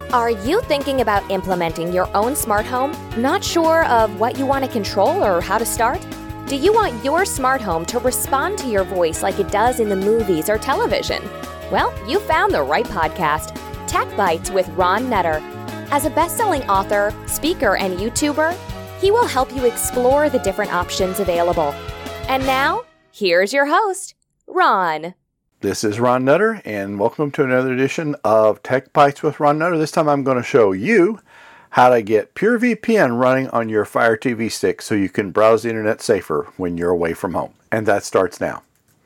Are you thinking about implementing your own smart home? Not sure of what you want to control or how to start? Do you want your smart home to respond to your voice like it does in the movies or television? Well, you found the right podcast, Tech Bites with Ron Nutter. As a best-selling author, speaker, and YouTuber, he will help you explore the different options available. And now, here's your host, Ron. This is Ron Nutter, and welcome to another edition of Tech Bites with Ron Nutter. This time I'm going to show you how to get PureVPN running on your Fire TV stick so you can browse the internet safer when you're away from home. And that starts now.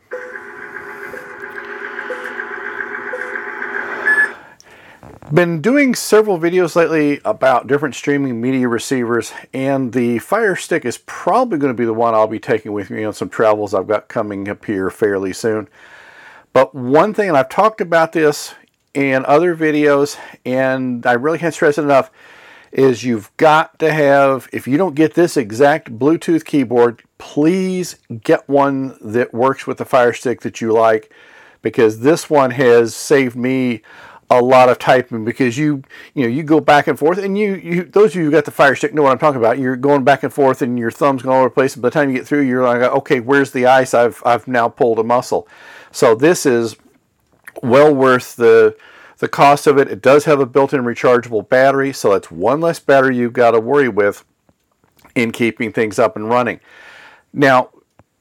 Been doing several videos lately about different streaming media receivers, and the Fire Stick is probably going to be the one I'll be taking with me on some travels I've got coming up here fairly soon. But one thing, and I've talked about this in other videos, and I really can't stress it enough, is you've got to have, if you don't get this exact Bluetooth keyboard, please get one that works with the Fire Stick that you like, because this one has saved me a lot of typing, because you go back and forth, and you those of you who got the Fire Stick know what I'm talking about. You're going back and forth, and your thumb's going all over the place. And by the time you get through, you're like, okay, where's the ice? I've now pulled a muscle. So this is well worth the cost of it. It does have a built-in rechargeable battery, so that's one less battery you've got to worry with in keeping things up and running. Now,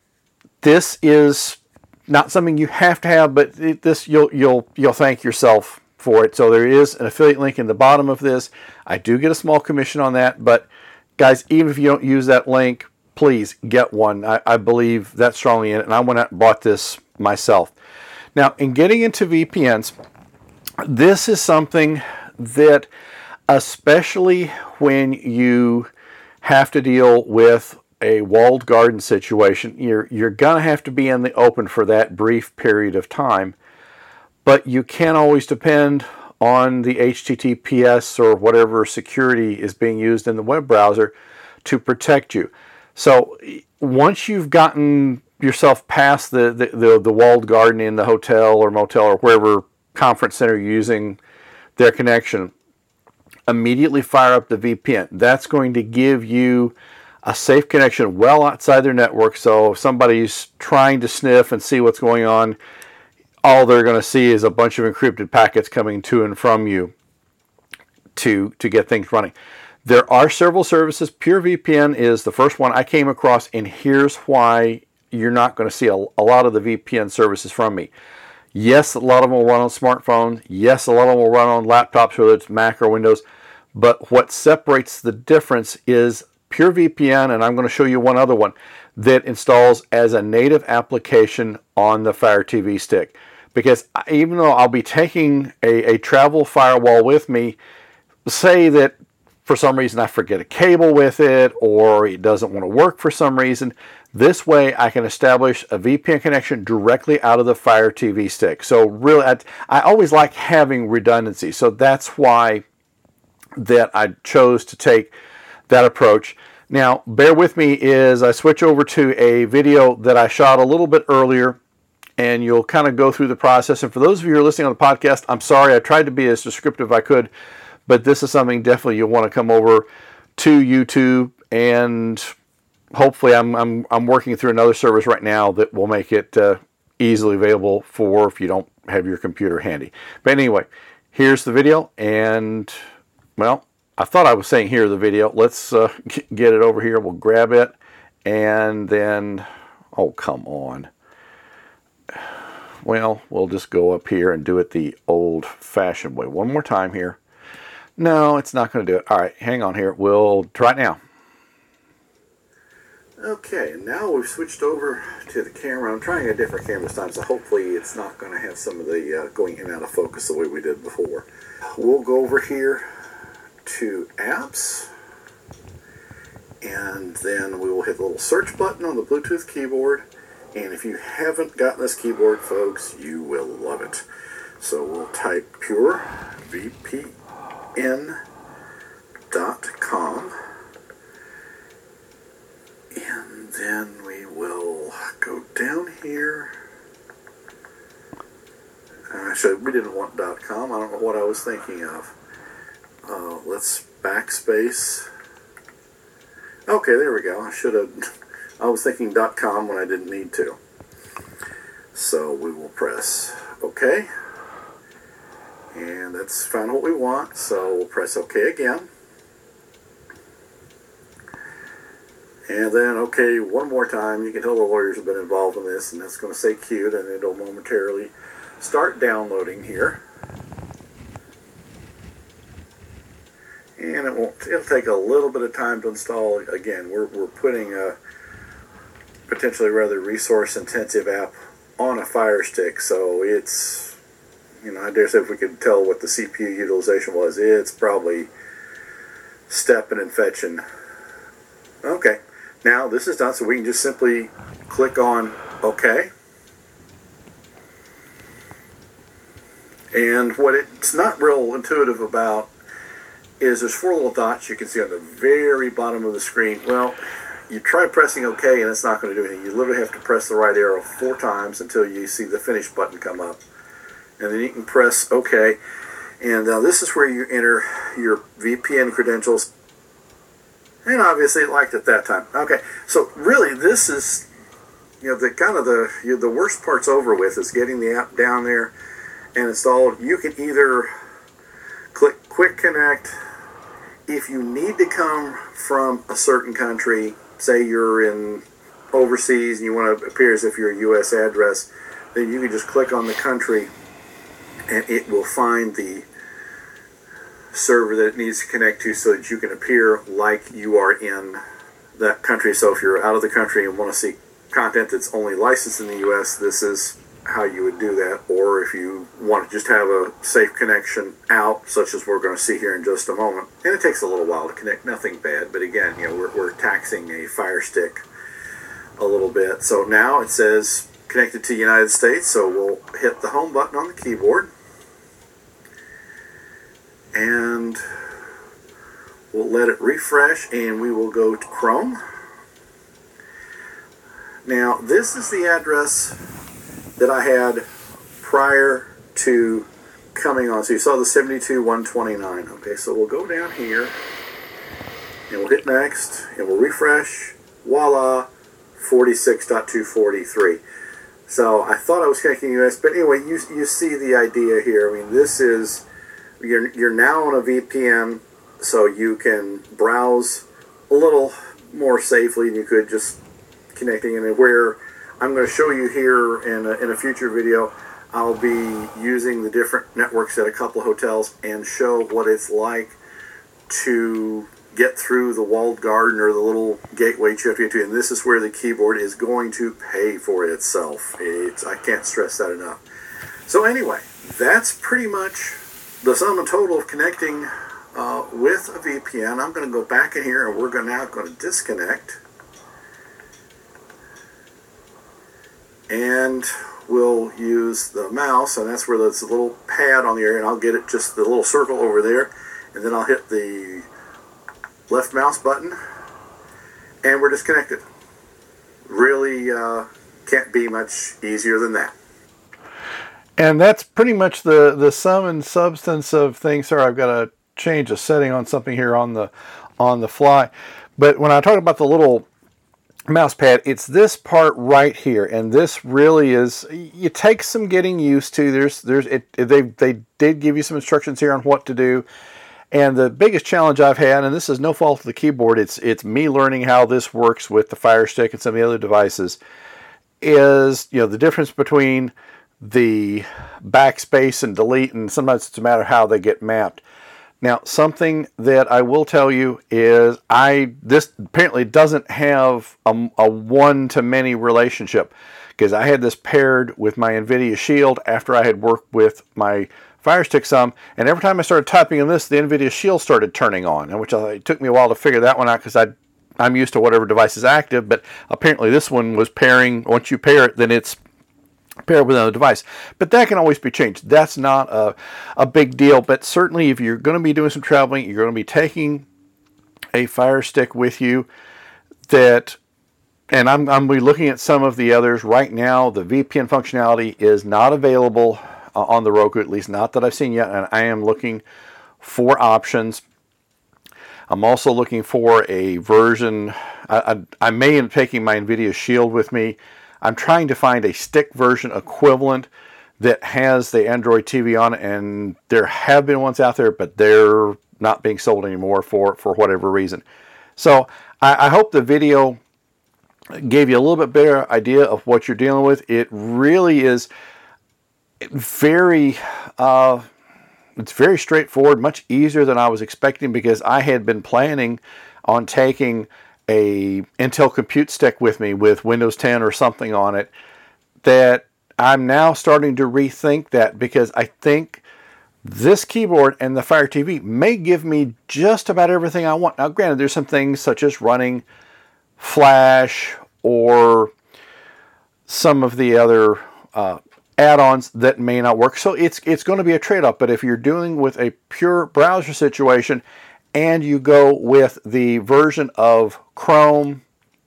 this is not something you have to have, but this you'll thank yourself for it. So there is an affiliate link in the bottom of this. I do get a small commission on that, but guys, even if you don't use that link, please get one. I believe that strongly in it, and I went out and bought this myself. Now, in getting into VPNs, this is something that, especially when you have to deal with a walled garden situation, you're going to have to be in the open for that brief period of time. But you can't always depend on the HTTPS or whatever security is being used in the web browser to protect you. So once you've gotten yourself past the walled garden in the hotel or motel or wherever conference center you're using their connection, immediately fire up the VPN. That's going to give you a safe connection well outside their network. So if somebody's trying to sniff and see what's going on, all they're going to see is a bunch of encrypted packets coming to and from you to get things running. There are several services. PureVPN is the first one I came across, and here's why you're not going to see a lot of the VPN services from me. Yes, a lot of them will run on smartphones. Yes, a lot of them will run on laptops, whether it's Mac or Windows. But what separates the difference is PureVPN, and I'm going to show you one other one, that installs as a native application on the Fire TV stick. Because even though I'll be taking a travel firewall with me, say that for some reason I forget a cable with it, or it doesn't want to work for some reason, this way I can establish a VPN connection directly out of the Fire TV stick. So really, I always like having redundancy. So that's why that I chose to take that approach. Now, bear with me as I switch over to a video that I shot a little bit earlier, and you'll kind of go through the process. And for those of you who are listening on the podcast, I'm sorry, I tried to be as descriptive as I could, but this is something definitely you'll want to come over to YouTube, and hopefully I'm working through another service right now that will make it easily available for if you don't have your computer handy. But anyway, here's the video, and well, I thought I was saying here the video. Let's get it over here. We'll grab it, and then, oh, come on. Well, we'll just go up here and do it the old-fashioned way. One more time here. No, it's not going to do it. All right, hang on here. We'll try it now. Okay, now we've switched over to the camera. I'm trying a different camera this time, so hopefully it's not going to have some of the going in and out of focus the way we did before. We'll go over here to apps, and then we will hit the little search button on the Bluetooth keyboard. And if you haven't gotten this keyboard, folks, you will love it. So we'll type purevpn.com, and then we will go down here. Actually, we didn't want .com. I don't know what I was thinking of. let's backspace. Okay, there we go. I was thinking .com when I didn't need to. So we will press OK. And that's found what we want, so we'll press OK again. And then OK one more time. You can tell the lawyers have been involved in this, and that's going to say queued, and it'll momentarily start downloading here. And it'll take a little bit of time to install. Again, we're putting a potentially rather resource-intensive app on a Fire Stick, so it's, I dare say if we could tell what the CPU utilization was, it's probably stepping and fetching. Okay, now this is done, so we can just simply click on OK. And what it's not real intuitive about is there's 4 little dots you can see on the very bottom of the screen. Well, you try pressing OK and it's not going to do anything. You literally have to press the right arrow 4 times until you see the finish button come up. And then you can press OK. And this is where you enter your VPN credentials. And obviously it liked it that time. Okay, so really this is, the worst part's over with, is getting the app down there and installed. You can either click Quick Connect if you need to come from a certain country. Say you're in overseas and you want to appear as if you're a U.S. address, then you can just click on the country and it will find the server that it needs to connect to so that you can appear like you are in that country. So if you're out of the country and want to see content that's only licensed in the U.S., this is how you would do that. Or if you want to just have a safe connection out, such as we're going to see here in just a moment. And it takes a little while to connect, nothing bad, but again, we're taxing a Fire Stick a little bit. So now it says connected to United States, so we'll hit the home button on the keyboard and we'll let it refresh, and we will go to Chrome. Now this is the address that I had prior to coming on. So you saw the 72.129. Okay, so we'll go down here and we'll hit next and we'll refresh. Voila, 46.243. So I thought I was connecting US, but anyway, you see the idea here. I mean, this is, you're now on a VPN, so you can browse a little more safely than you could just connecting. And where I'm going to show you here in a future video, I'll be using the different networks at a couple of hotels and show what it's like to get through the walled garden or the little gateway you have to get to. And this is where the keyboard is going to pay for itself. I can't stress that enough. So anyway, that's pretty much the sum and total of connecting with a VPN. I'm going to go back in here and we're now going to disconnect. And we'll use the mouse, and that's where there's a little pad on the area, and I'll get it just the little circle over there, and then I'll hit the left mouse button, and we're disconnected. Really can't be much easier than that. And that's pretty much the sum and substance of things. Sorry, I've got to change a setting on something here on the fly. But when I talk about the little mouse pad, it's this part right here, and this really is, it takes some getting used to. They did give you some instructions here on what to do, and the biggest challenge I've had, and this is no fault of the keyboard, it's me learning how this works with the Fire Stick and some of the other devices, is the difference between the backspace and delete, and sometimes it's a matter of how they get mapped. Now, something that I will tell you is this apparently doesn't have a one-to-many relationship, because I had this paired with my NVIDIA Shield after I had worked with my Fire Stick some, and every time I started typing on this, the NVIDIA Shield started turning on, and it took me a while to figure that one out, because I'm used to whatever device is active, but apparently this one was pairing. Once you pair it, then it's paired with another device. But that can always be changed. That's not a big deal, but certainly if you're going to be doing some traveling, you're going to be taking a Fire Stick with you, and I'm looking at some of the others right now. The VPN functionality is not available on the Roku, at least not that I've seen yet, and I am looking for options. I'm also looking for a version. I may end up taking my NVIDIA Shield with me. I'm trying to find a stick version equivalent that has the Android TV on it, and there have been ones out there, but they're not being sold anymore for whatever reason. So I hope the video gave you a little bit better idea of what you're dealing with. It really is very it's very straightforward, much easier than I was expecting, because I had been planning on taking a Intel Compute Stick with me with Windows 10 or something on it, that I'm now starting to rethink that, because I think this keyboard and the Fire TV may give me just about everything I want. Now, granted, there's some things such as running Flash or some of the other add-ons that may not work. So it's going to be a trade-off. But if you're dealing with a pure browser situation and you go with the version of Chrome,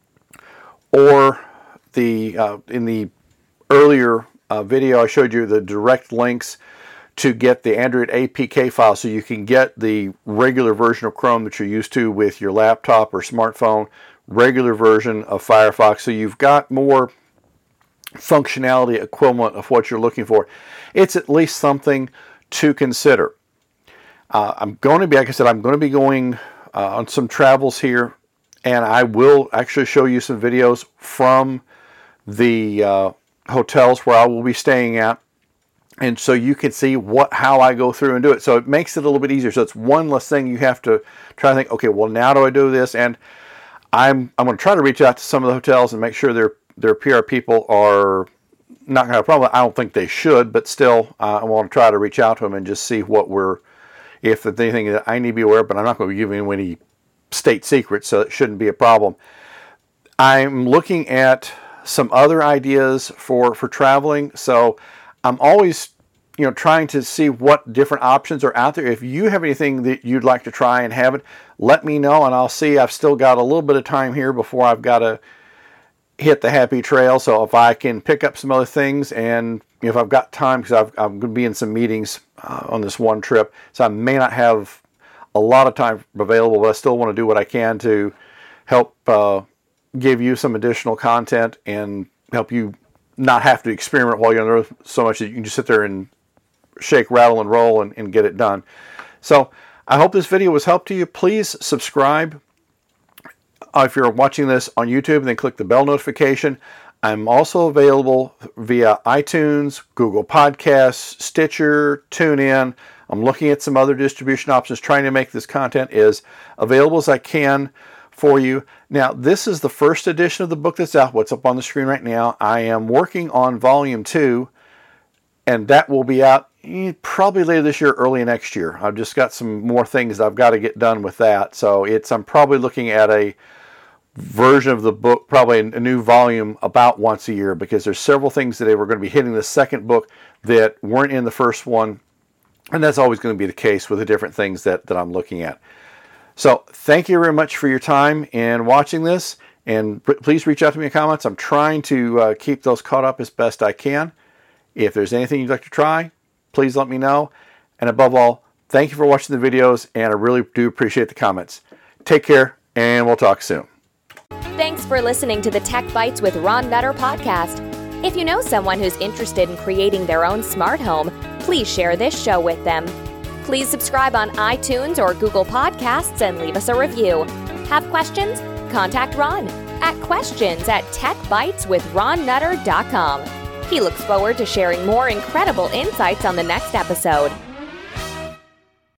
or the in the earlier video I showed you the direct links to get the Android APK file, so you can get the regular version of Chrome that you're used to with your laptop or smartphone, regular version of Firefox, so you've got more functionality equivalent of what you're looking for. It's at least something to consider. I'm going to be, like I said, I'm going to be going on some travels here, and I will actually show you some videos from the hotels where I will be staying at, and so you can see how I go through and do it. So it makes it a little bit easier. So it's one less thing you have to try to think, okay, well, now do I do this? And I'm going to try to reach out to some of the hotels and make sure their PR people are not going to have a problem. I don't think they should, but still, I want to try to reach out to them and just see if there's anything that I need to be aware of, but I'm not going to be giving them any state secrets, so it shouldn't be a problem. I'm looking at some other ideas for traveling, so I'm always trying to see what different options are out there. If you have anything that you'd like to try and have it, let me know, and I'll see. I've still got a little bit of time here before I've got to hit the happy trail, so if I can pick up some other things, and if I've got time, because I'm going to be in some meetings on this one trip, so I may not have a lot of time available, but I still want to do what I can to help give you some additional content and help you not have to experiment while you're on the road so much that you can just sit there and shake, rattle, and roll and get it done. So I hope this video was helpful to you. Please subscribe. If you're watching this on YouTube, then click the bell notification. I'm also available via iTunes, Google Podcasts, Stitcher, TuneIn. I'm looking at some other distribution options, trying to make this content as available as I can for you. Now, this is the first edition of the book that's out, what's up on the screen right now. I am working on Volume 2, and that will be out probably later this year, early next year. I've just got some more things I've got to get done with that. So I'm probably looking at a version of the book, probably a new volume, about once a year, because there's several things that were going to be hitting the second book that weren't in the first one, and that's always going to be the case with the different things that I'm looking at. So thank you very much for your time in watching this, and please reach out to me in comments. I'm trying to keep those caught up as best I can. If there's anything you'd like to try, please let me know, and above all, thank you for watching the videos, and I really do appreciate the comments. Take care, and we'll talk soon. Thanks for listening to the Tech Bites with Ron Nutter podcast. If you know someone who's interested in creating their own smart home, please share this show with them. Please subscribe on iTunes or Google Podcasts and leave us a review. Have questions? Contact Ron at questions@techbiteswithronnutter.com. He looks forward to sharing more incredible insights on the next episode.